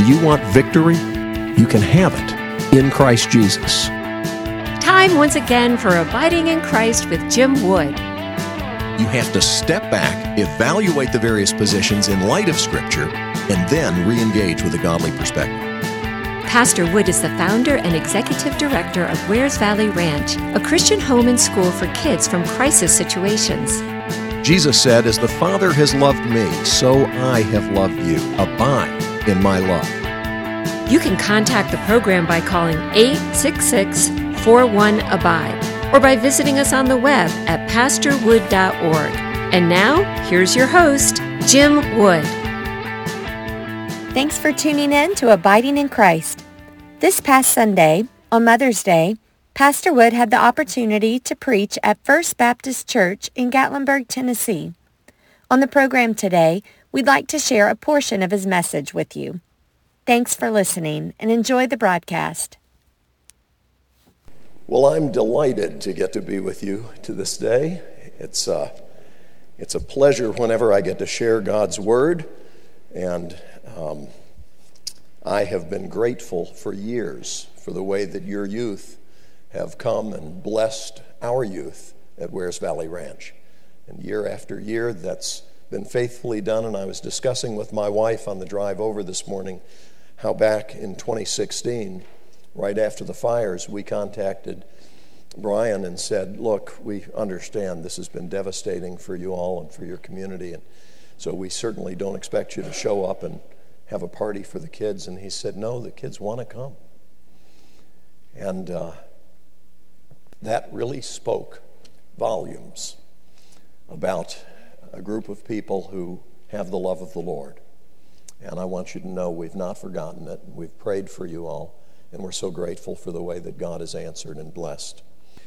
Do you want victory? You can have it in Christ Jesus. Time once again for Abiding in Christ with Jim Wood. You have to step back, evaluate the various positions in light of Scripture, and then re-engage with a godly perspective. Pastor Wood is the founder and executive director of Wares Valley Ranch, a Christian home and school for kids from crisis situations. Jesus said, "As the Father has loved me, so I have loved you. Abide in my love." You can contact the program by calling 866-41-ABIDE or by visiting us on the web at pastorwood.org. And now, here's your host, Jim Wood. Thanks for tuning in to Abiding in Christ. This past Sunday, on Mother's Day, Pastor Wood had the opportunity to preach at First Baptist Church in Gatlinburg, Tennessee. On the program today, we'd like to share a portion of his message with you. Thanks for listening and enjoy the broadcast. Well, I'm delighted to get to be with you to this day. It's a pleasure whenever I get to share God's Word, and I have been grateful for years for the way that your youth have come and blessed our youth at Wares Valley Ranch. And year after year, that's been faithfully done. And I was discussing with my wife on the drive over this morning how back in 2016, right after the fires, we contacted Brian and said, "Look, we understand this has been devastating for you all and for your community, and so we certainly don't expect you to show up and have a party for the kids." And he said, "No, the kids want to come." And that really spoke volumes about a group of people who have the love of the Lord. And I want you to know we've not forgotten it. We've prayed for you all, and we're so grateful for the way that God has answered and blessed.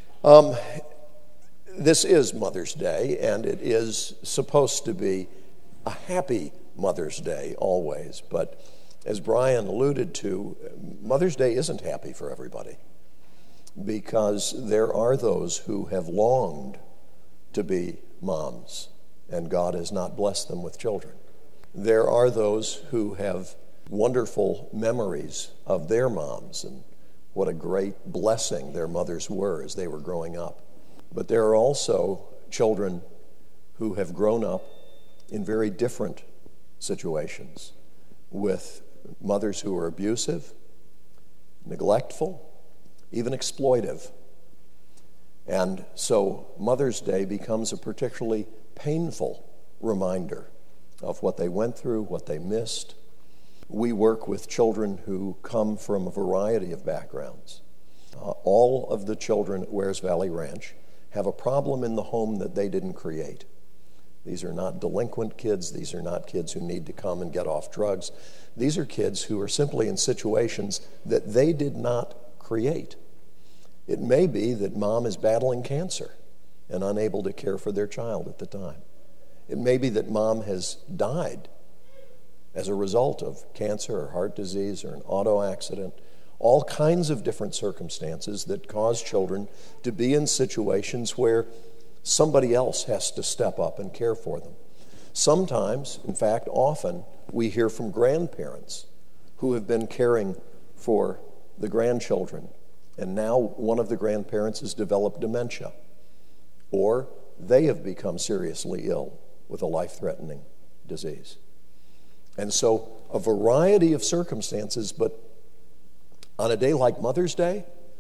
This is Mother's Day, and it is supposed to be a happy Mother's Day always. But as Brian alluded to, Mother's Day isn't happy for everybody, because there are those who have longed to be moms, and God has not blessed them with children. There are those who have wonderful memories of their moms and what a great blessing their mothers were as they were growing up. But there are also children who have grown up in very different situations, with mothers who are abusive, neglectful, even exploitive. And so Mother's Day becomes a particularly painful reminder of what they went through, what they missed. We work with children who come from a variety of backgrounds. All of the children at Wares Valley Ranch have a problem in the home that they didn't create. These are not delinquent kids. These are not kids who need to come and get off drugs. These are kids who are simply in situations that they did not create. It may be that mom is battling cancer and unable to care for their child at the time. It may be that mom has died as a result of cancer or heart disease or an auto accident. All kinds of different circumstances that cause children to be in situations where somebody else has to step up and care for them. Sometimes, in fact, often, we hear from grandparents who have been caring for the grandchildren, and now one of the grandparents has developed dementia, or they have become seriously ill with a life-threatening disease. And so a variety of circumstances, but on a day like Mother's Day,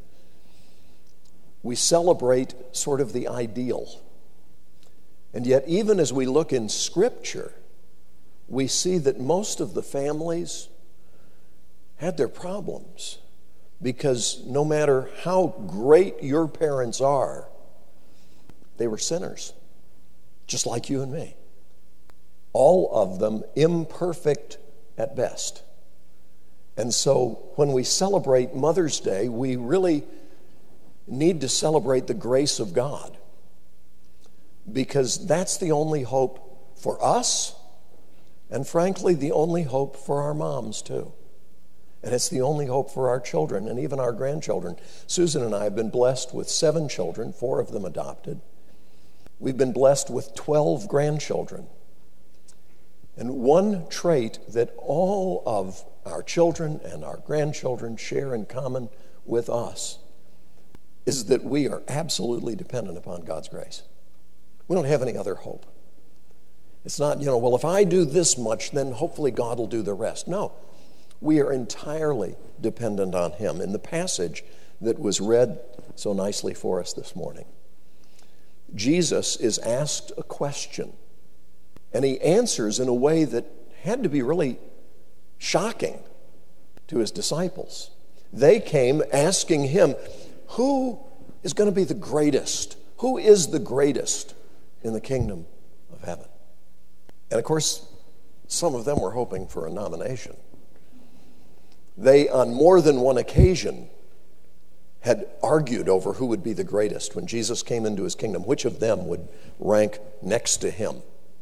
we celebrate sort of the ideal. And yet, even as we look in Scripture, we see that most of the families had their problems, because no matter how great your parents are, they were sinners, just like you and me. All of them imperfect at best. And so when we celebrate Mother's Day, we really need to celebrate the grace of God, because that's the only hope for us, and frankly, the only hope for our moms too. And it's the only hope for our children and even our grandchildren. Susan and I have been blessed with 7 children, 4 of them adopted. We've been blessed with 12 grandchildren. And one trait that all of our children and our grandchildren share in common with us is that we are absolutely dependent upon God's grace. We don't have any other hope. It's not, well, if I do this much, then hopefully God will do the rest. No, we are entirely dependent on Him. In the passage that was read so nicely for us this morning, Jesus is asked a question, and He answers in a way that had to be really shocking to His disciples. They came asking Him, who is going to be the greatest? Who is the greatest in the kingdom of heaven? And of course, some of them were hoping for a nomination. They, on more than one occasion, had argued over who would be the greatest when Jesus came into His kingdom, which of them would rank next to Him.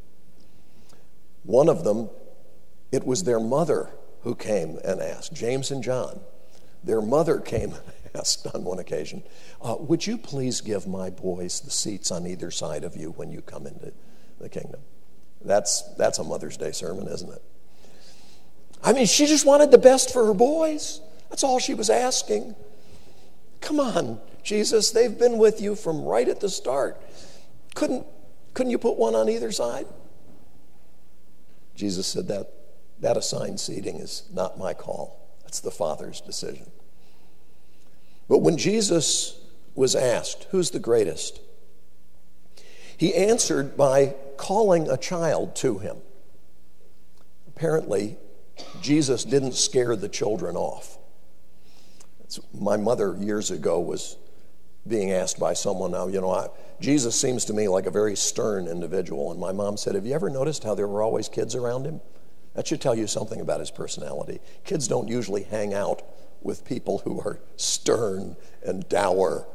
One of them, it was their mother who came and asked, James and John. Their mother came and asked on one occasion, would you please give my boys the seats on either side of you when you come into the kingdom? That's a Mother's Day sermon, isn't it? I mean, she just wanted the best for her boys. That's all she was asking. Come on, Jesus, they've been with you from right at the start. Couldn't you put one on either side? Jesus said that assigned seating is not my call. That's the Father's decision. But when Jesus was asked, who's the greatest? He answered by calling a child to Him. Apparently, Jesus didn't scare the children off. My mother years ago was being asked by someone, now, Jesus seems to me like a very stern individual. And my mom said, have you ever noticed how there were always kids around Him? That should tell you something about His personality. Kids don't usually hang out with people who are stern and dour.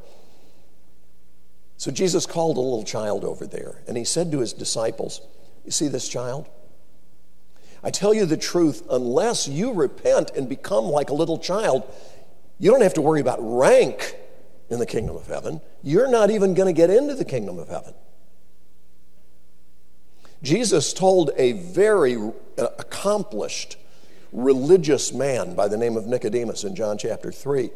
So Jesus called a little child over there, and He said to His disciples, you see this child? I tell you the truth, unless you repent and become like a little child, you don't have to worry about rank in the kingdom of heaven. You're not even going to get into the kingdom of heaven. Jesus told a very accomplished religious man by the name of Nicodemus in John chapter 3,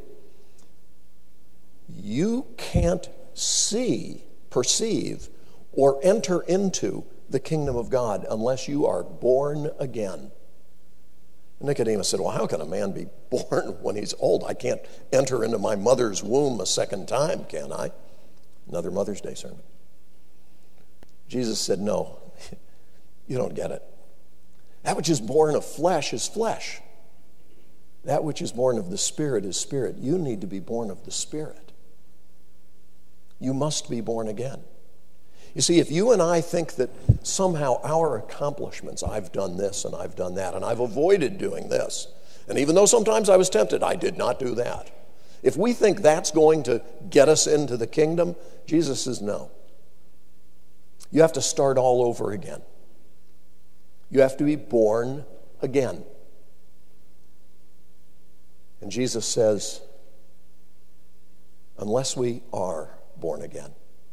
you can't see, perceive, or enter into the kingdom of God unless you are born again. Nicodemus said, well, how can a man be born when he's old? I can't enter into my mother's womb a second time, can I? Another Mother's Day sermon. Jesus said, no, you don't get it. That which is born of flesh is flesh. That which is born of the Spirit is spirit. You need to be born of the Spirit. You must be born again. You see, if you and I think that somehow our accomplishments, I've done this and I've done that, and I've avoided doing this, and even though sometimes I was tempted, I did not do that. If we think that's going to get us into the kingdom, Jesus says no. You have to start all over again. You have to be born again. And Jesus says, unless we are born again,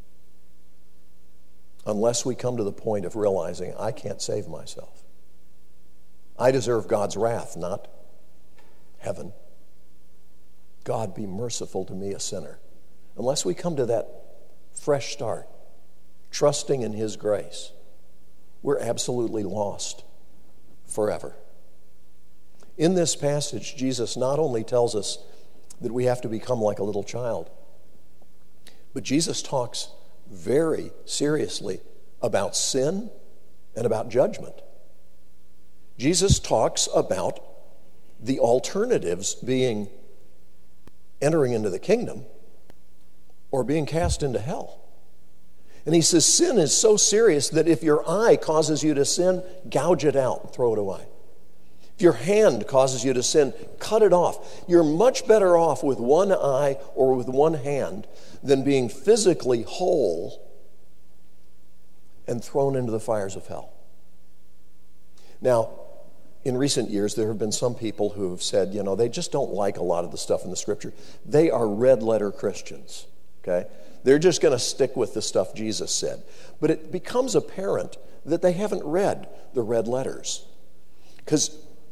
unless we come to the point of realizing I can't save myself, I deserve God's wrath, not heaven. God, be merciful to me, a sinner. Unless we come to that fresh start, trusting in His grace, we're absolutely lost forever. In this passage, Jesus not only tells us that we have to become like a little child, but Jesus talks very seriously about sin and about judgment. Jesus talks about the alternatives being entering into the kingdom or being cast into hell. And He says sin is so serious that if your eye causes you to sin, gouge it out and throw it away. If your hand causes you to sin, cut it off. You're much better off with one eye or with one hand than being physically whole and thrown into the fires of hell. Now, in recent years, there have been some people who have said, they just don't like a lot of the stuff in the Scripture. They are red-letter Christians, okay? They're just going to stick with the stuff Jesus said. But it becomes apparent that they haven't read the red letters. Because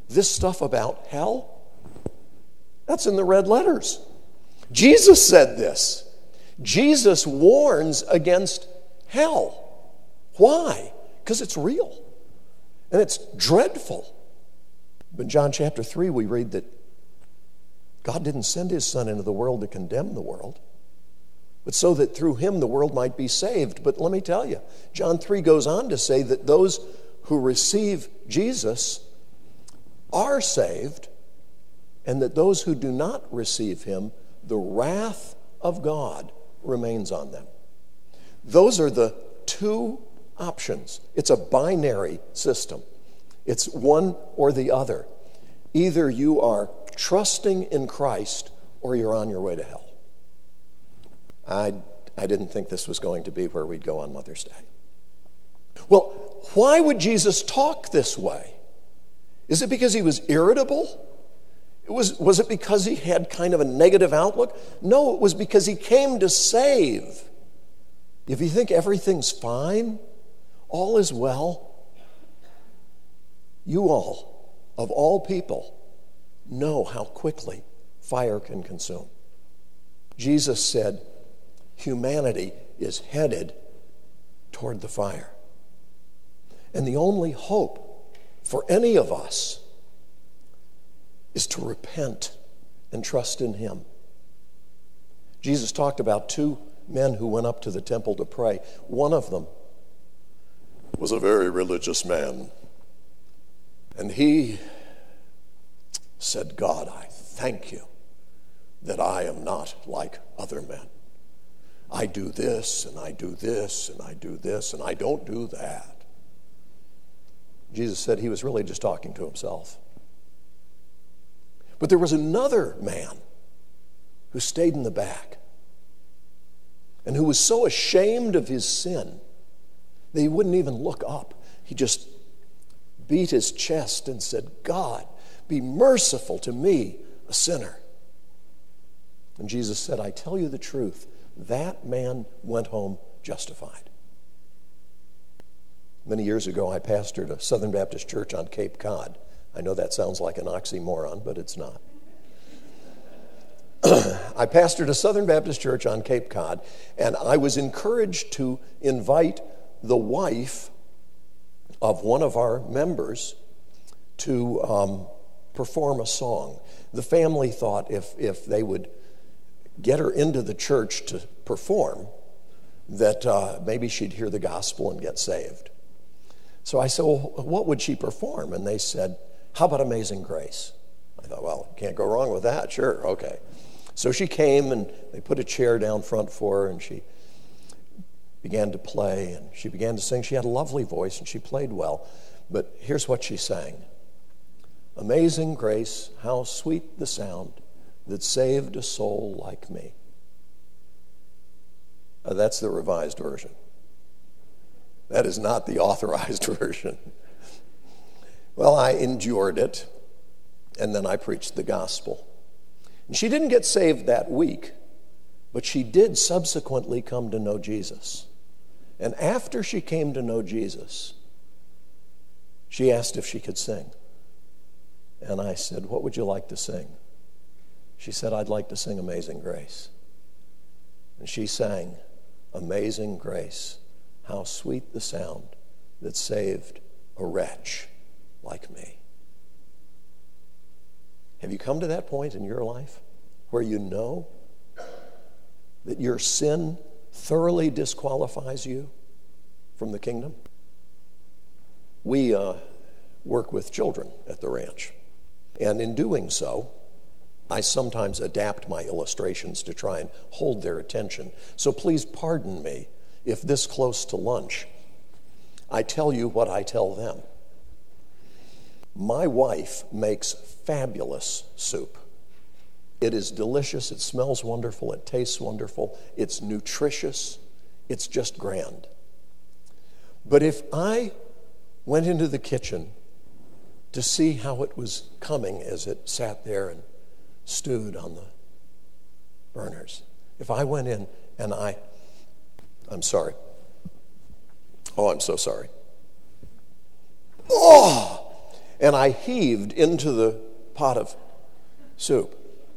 this stuff about hell, that's in the red letters. Jesus said this. Jesus warns against hell. Why? Because it's real. And it's dreadful. In John chapter 3, we read that God didn't send his Son into the world to condemn the world, but so that through him the world might be saved. But let me tell you, John 3 goes on to say that those who receive Jesus are saved, and that those who do not receive him, the wrath of God remains on them. Those are the two options. It's a binary system. It's one or the other. Either you are trusting in Christ or you're on your way to hell. I didn't think this was going to be where we'd go on Mother's Day. Well, why would Jesus talk this way? Is it because he was irritable? Was it because he had kind of a negative outlook? No, it was because he came to save. If you think everything's fine, all is well, you all, of all people, know how quickly fire can consume. Jesus said, humanity is headed toward the fire. And the only hope for any of us is to repent and trust in him. Jesus talked about two men who went up to the temple to pray. One of them was a very religious man. And he said, God, I thank you that I am not like other men. I do this, and I do this, and I do this, and I don't do that. Jesus said he was really just talking to himself. But there was another man who stayed in the back and who was so ashamed of his sin that he wouldn't even look up. He just beat his chest and said, God, be merciful to me, a sinner. And Jesus said, I tell you the truth, that man went home justified. Many years ago, I pastored a Southern Baptist church on Cape Cod. I know that sounds like an oxymoron, but it's not. I pastored a Southern Baptist church on Cape Cod, and I was encouraged to invite the wife of one of our members to perform a song. The family thought if they would get her into the church to perform, that maybe she'd hear the gospel and get saved. So I said, well, what would she perform? And they said, how about Amazing Grace? I thought, well, can't go wrong with that. Sure, okay. So she came, and they put a chair down front for her, and she began to play, and she began to sing. She had a lovely voice, and she played well. But here's what she sang. Amazing grace, how sweet the sound that saved a soul like me. That's the revised version. That is not the authorized version. Well, I endured it, and then I preached the gospel. And she didn't get saved that week, but she did subsequently come to know Jesus. And after she came to know Jesus, she asked if she could sing. And I said, what would you like to sing? She said, I'd like to sing Amazing Grace. And she sang, Amazing Grace, how sweet the sound that saved a wretch like me. Have you come to that point in your life where you know that your sin thoroughly disqualifies you from the kingdom? We work with children at the ranch. And in doing so, I sometimes adapt my illustrations to try and hold their attention. So please pardon me if this close to lunch, I tell you what I tell them. My wife makes fabulous soup. It is delicious, it smells wonderful, it tastes wonderful, it's nutritious, it's just grand. But if I went into the kitchen to see how it was coming as it sat there and stewed on the burners, if I went in and I'm sorry. Oh, I'm so sorry. Oh! and I heaved into the pot of soup.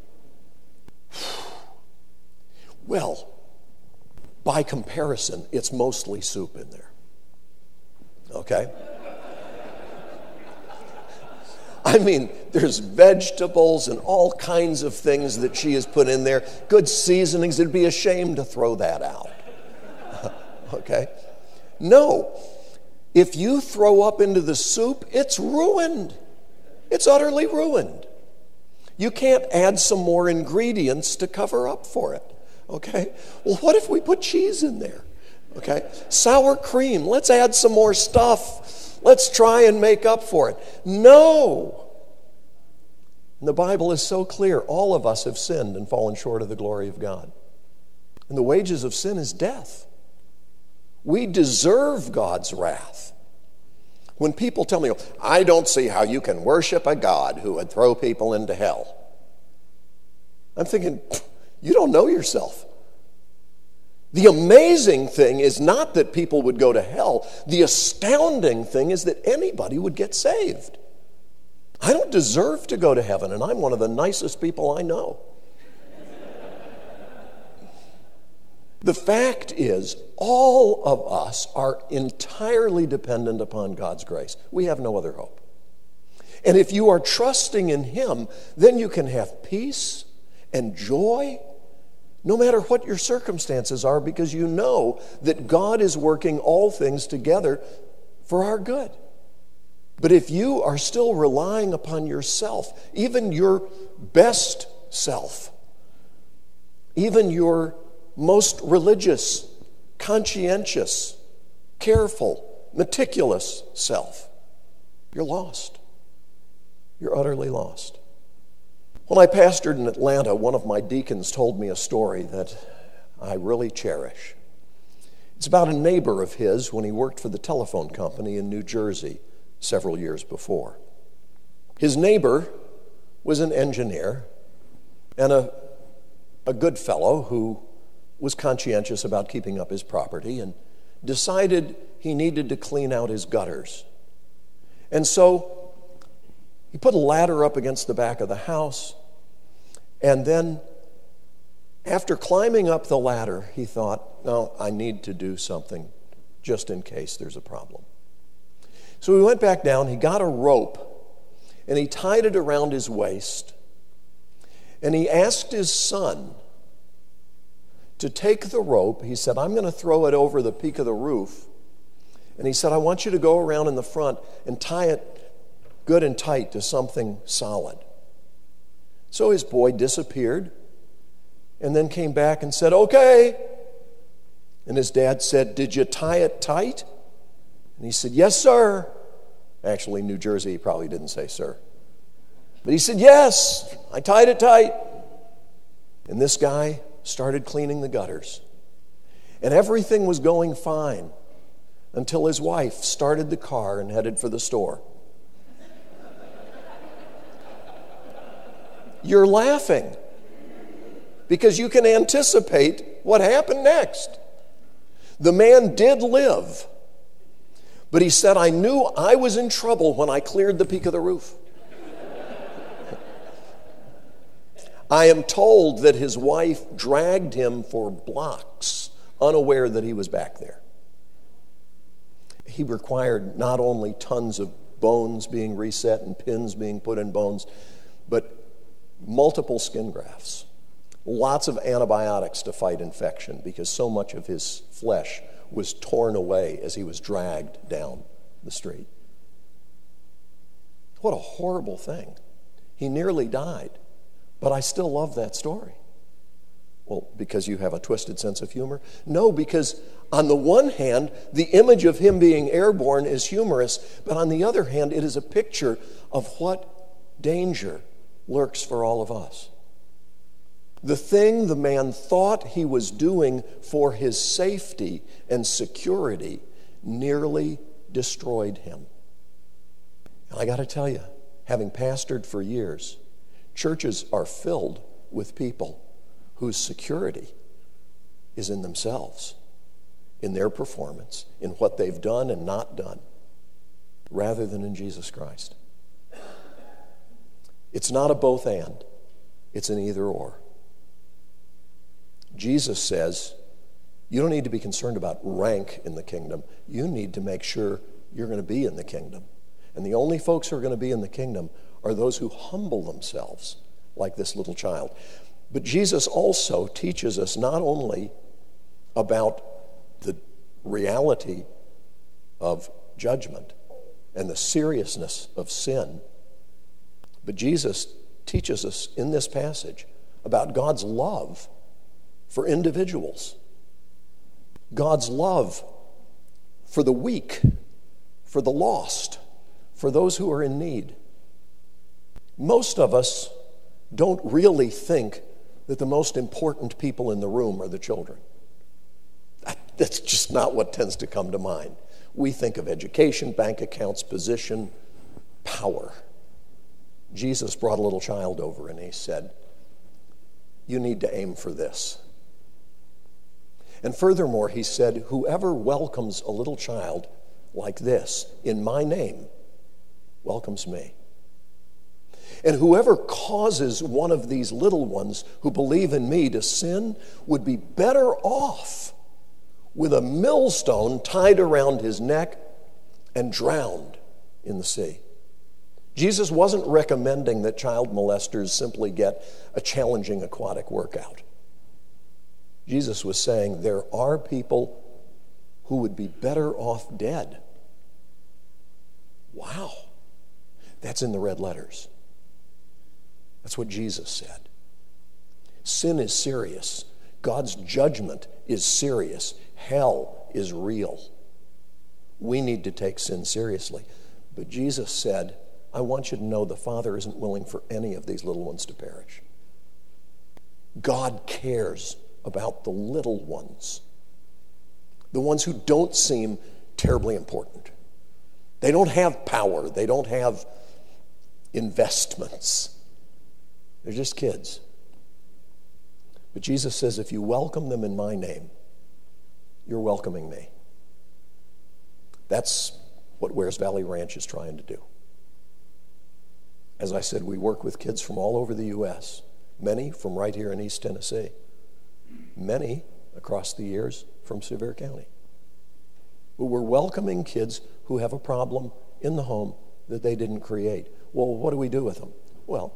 Well, by comparison, it's mostly soup in there. Okay? I mean, there's vegetables and all kinds of things that she has put in there, good seasonings. It'd be a shame to throw that out. Okay? No. If you throw up into the soup, it's ruined. It's utterly ruined. You can't add some more ingredients to cover up for it. Okay? Well, what if we put cheese in there? Okay? Sour cream. Let's add some more stuff. Let's try and make up for it. No. And the Bible is so clear. All of us have sinned and fallen short of the glory of God. And the wages of sin is death. We deserve God's wrath. When people tell me, I don't see how you can worship a God who would throw people into hell, I'm thinking, you don't know yourself. The amazing thing is not that people would go to hell. The astounding thing is that anybody would get saved. I don't deserve to go to heaven, and I'm one of the nicest people I know. The fact is, all of us are entirely dependent upon God's grace. We have no other hope. And if you are trusting in Him, then you can have peace and joy no matter what your circumstances are, because you know that God is working all things together for our good. But if you are still relying upon yourself, even your best self, even your most religious, conscientious, careful, meticulous self, you're lost. You're utterly lost. When I pastored in Atlanta, one of my deacons told me a story that I really cherish. It's about a neighbor of his when he worked for the telephone company in New Jersey several years before. His neighbor was an engineer and a good fellow who was conscientious about keeping up his property and decided he needed to clean out his gutters. And so he put a ladder up against the back of the house, and then after climbing up the ladder, he thought, no, I need to do something just in case there's a problem. So he went back down, he got a rope, and he tied it around his waist, and he asked his son to take the rope. He said, I'm going to throw it over the peak of the roof. And he said, I want you to go around in the front and tie it good and tight to something solid. So his boy disappeared and then came back and said, okay. And his dad said, did you tie it tight? And he said, yes, sir. Actually, in New Jersey, he probably didn't say sir. But he said, yes, I tied it tight. And this guy started cleaning the gutters. And everything was going fine until his wife started the car and headed for the store. You're laughing because you can anticipate what happened next. The man did live, but he said, I knew I was in trouble when I cleared the peak of the roof. I am told that his wife dragged him for blocks, unaware that he was back there. He required not only tons of bones being reset and pins being put in bones, but multiple skin grafts, lots of antibiotics to fight infection because so much of his flesh was torn away as he was dragged down the street. What a horrible thing. He nearly died. But I still love that story. Well, because you have a twisted sense of humor? No, because on the one hand, the image of him being airborne is humorous, but on the other hand, it is a picture of what danger lurks for all of us. The thing the man thought he was doing for his safety and security nearly destroyed him. And I got to tell you, having pastored for years, churches are filled with people whose security is in themselves, in their performance, in what they've done and not done, rather than in Jesus Christ. It's not a both and. It's an either or. Jesus says, you don't need to be concerned about rank in the kingdom. You need to make sure you're going to be in the kingdom. And the only folks who are going to be in the kingdom are those who humble themselves, like this little child. But Jesus also teaches us not only about the reality of judgment and the seriousness of sin, but Jesus teaches us in this passage about God's love for individuals, God's love for the weak, for the lost, for those who are in need. Most of us don't really think that the most important people in the room are the children. That's just not what tends to come to mind. We think of education, bank accounts, position, power. Jesus brought a little child over and he said, you need to aim for this. And furthermore, he said, whoever welcomes a little child like this in my name welcomes me. And whoever causes one of these little ones who believe in me to sin would be better off with a millstone tied around his neck and drowned in the sea. Jesus wasn't recommending that child molesters simply get a challenging aquatic workout. Jesus was saying there are people who would be better off dead. Wow. That's in the red letters. That's what Jesus said. Sin is serious. God's judgment is serious. Hell is real. We need to take sin seriously. But Jesus said, I want you to know the Father isn't willing for any of these little ones to perish. God cares about the little ones, the ones who don't seem terribly important. They don't have power. They don't have investments. They're just kids. But Jesus says, if you welcome them in my name, you're welcoming me. That's what Wears Valley Ranch is trying to do. As I said, we work with kids from all over the U.S., many from right here in East Tennessee, many across the years from Sevier County. But we're welcoming kids who have a problem in the home that they didn't create. Well, what do we do with them? Well,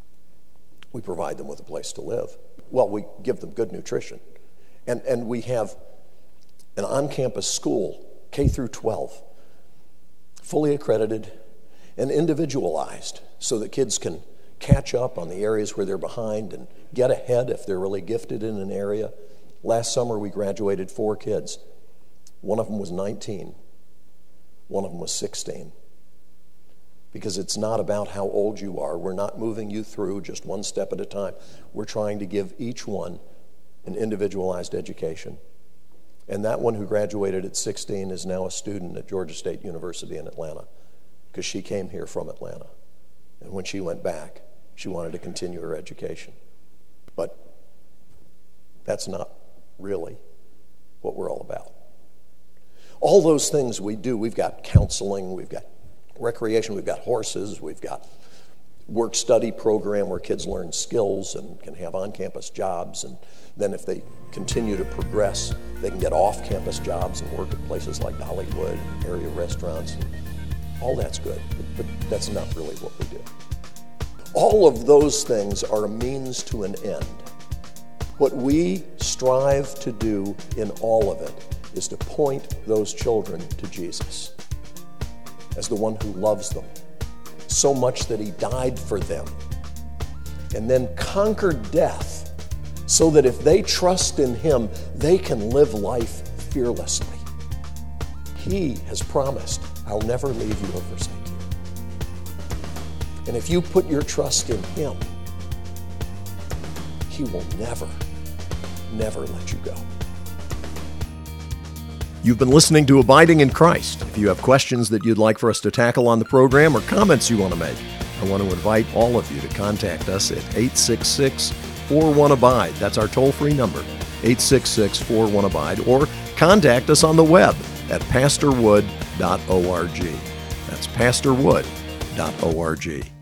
we provide them with a place to live. Well, we give them good nutrition. And we have an on-campus school, K through 12, fully accredited and individualized so that kids can catch up on the areas where they're behind and get ahead if they're really gifted in an area. Last summer, we graduated 4 kids. One of them was 19. One of them was 16. Because it's not about how old you are. We're not moving you through just one step at a time. We're trying to give each one an individualized education. And that one who graduated at 16 is now a student at Georgia State University in Atlanta because she came here from Atlanta. And when she went back, she wanted to continue her education. But that's not really what we're all about. All those things we do, we've got counseling, we've got recreation, we've got horses, we've got work-study program where kids learn skills and can have on-campus jobs, and then if they continue to progress, they can get off-campus jobs and work at places like Dollywood, area restaurants. All that's good, but that's not really what we do. All of those things are a means to an end. What we strive to do in all of it is to point those children to Jesus as the one who loves them so much that he died for them and then conquered death so that if they trust in him, they can live life fearlessly. He has promised, I'll never leave you or forsake you. And if you put your trust in him, he will never, never let you go. You've been listening to Abiding in Christ. If you have questions that you'd like for us to tackle on the program or comments you want to make, I want to invite all of you to contact us at 866-41-ABIDE. That's our toll-free number, 866-41-ABIDE, or contact us on the web at pastorwood.org. That's pastorwood.org.